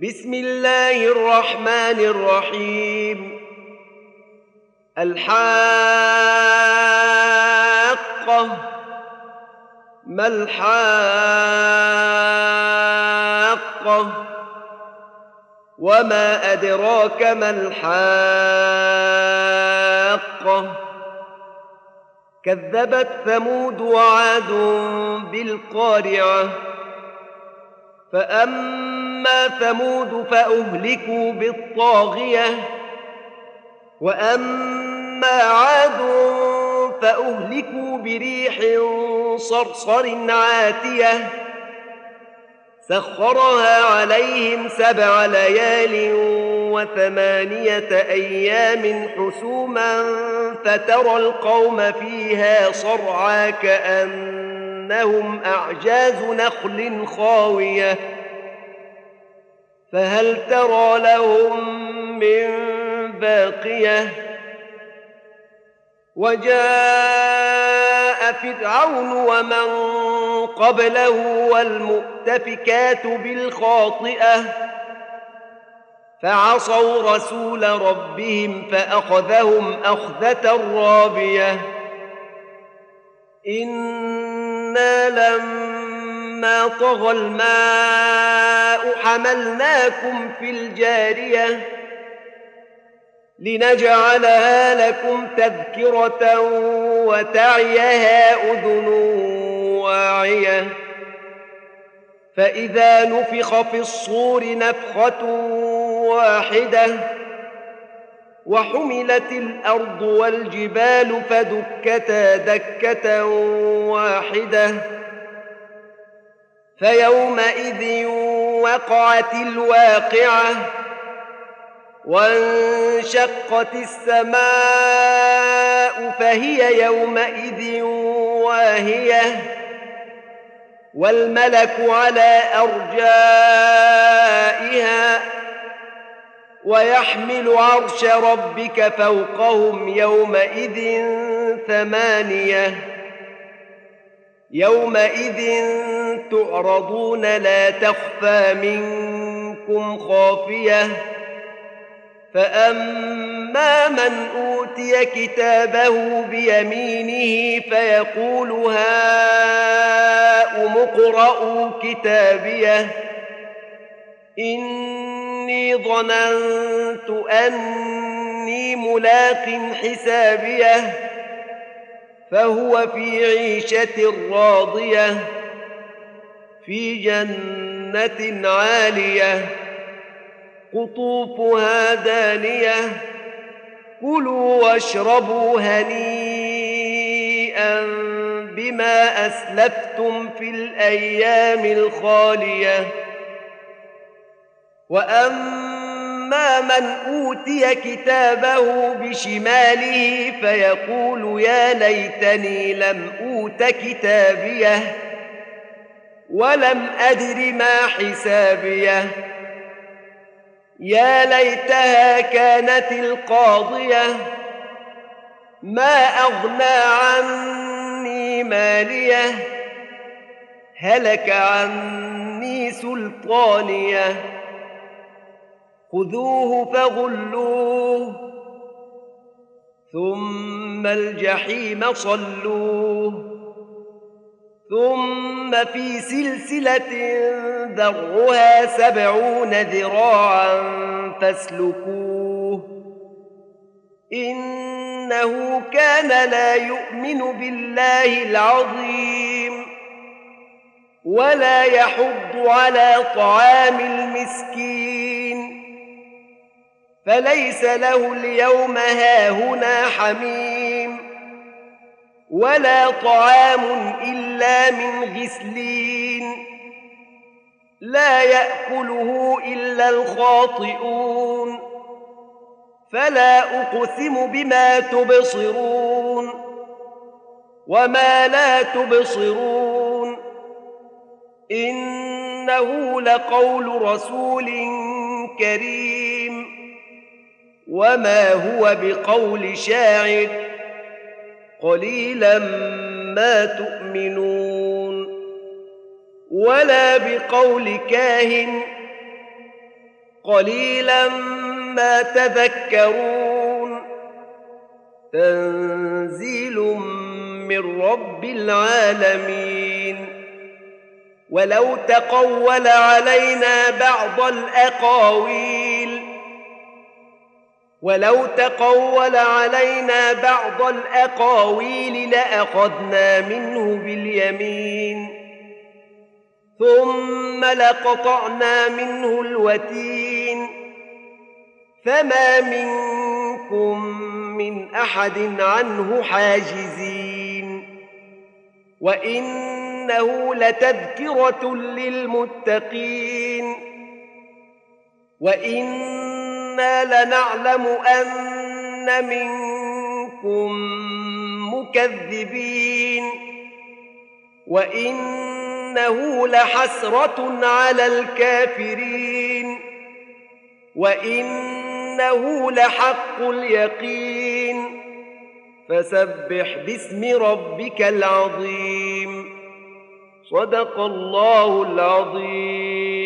بسم الله الرحمن الرحيم. الحاقة. ما الحاقة؟ وما أدراك ما الحاقة؟ كذبت ثمود وعاد بالقارعة. فأما ثمود فأهلكوا بالطاغية، وأما عاد فأهلكوا بريح صرصر عاتية سخرها عليهم 7 ليال و8 أيام حسوما فترى القوم فيها صرعى كأنهم أعجاز نخل خاوية فهل ترى لهم من باقية. وجاء فرعون ومن قبله والمؤتفكات بالخاطئة فعصوا رسول ربهم فأخذهم أخذة رابية. إنا لما طغى الماء حملناكم في الجارية لنجعلها لكم تذكرة وتعيها أذن واعية. فإذا نفخ في الصور نفخة واحدة وحملت الأرض والجبال فدكتا دكة واحدة فيومئذ وقعت الواقعة وانشقت السماء فهي يومئذ واهية والملك على أرجائها ويحمل عرش ربك فوقهم يومئذ 8. يومئذ تعرضون لا تخفى منكم خافية. فأما من أوتي كتابه بيمينه فيقول هاؤم اقرءوا كتابيه إني ظننت أني ملاق حسابيه فهو في عيشة راضية في جنة عالية قطوفها دانية كلوا واشربوا هنيئا بما أسلفتم في الأيام الخالية. وأما من أوتي كتابه بشماله فيقول يا ليتني لم أوت كتابيه ولم أدر ما حسابيه يا ليتها كانت القاضية ما أغنى عني ماليه هلك عني سلطانيه خذوه فغلوه ثم الجحيم صلوه ثم في سلسلة ذرعها 70 ذراعا فاسلكوه إنه كان لا يؤمن بالله العظيم ولا يحض على طعام المسكين فليس له اليوم هاهنا حميم ولا طعام إلا من غسلين لا يأكله إلا الخاطئون. فلا أقسم بما تبصرون وما لا تبصرون إنه لقول رسول كريم وما هو بقول شاعر قليلا ما تؤمنون ولا بقول كاهن قليلا ما تذكرون تنزيل من رب العالمين ولو تقول علينا بعض الأقاويل لأخذنا منه باليمين ثم لقطعنا منه الوتين فما منكم من أحد عنه حاجزين وإنه لتذكرة للمتقين وإنا لنعلم أن منكم مكذبين وإنه لحسرة على الكافرين وإنه لحق اليقين فسبح باسم ربك العظيم صدق الله العظيم.